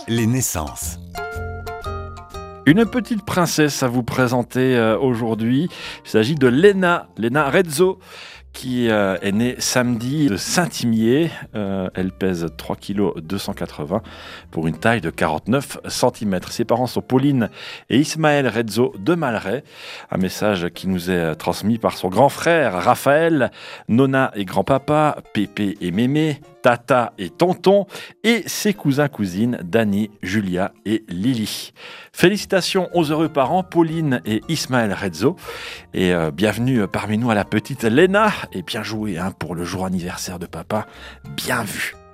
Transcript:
Les naissances. Une petite princesse à vous présenter aujourd'hui. Il s'agit de Lena Rezzo, qui est née samedi de Saint-Imier. Elle pèse 3 kg 280 pour une taille de 49 cm. Ses parents sont Pauline et Ismaël Rezzo de Malray. Un message qui nous est transmis par son grand frère Raphaël, Nona et grand-papa, Pépé et Mémé, Tata et Tonton, et ses cousins-cousines Dani, Julia et Lily. Félicitations aux heureux parents Pauline et Ismaël Rezzo, et bienvenue parmi nous à la petite Lena, et bien joué pour le jour anniversaire de papa, bien vu.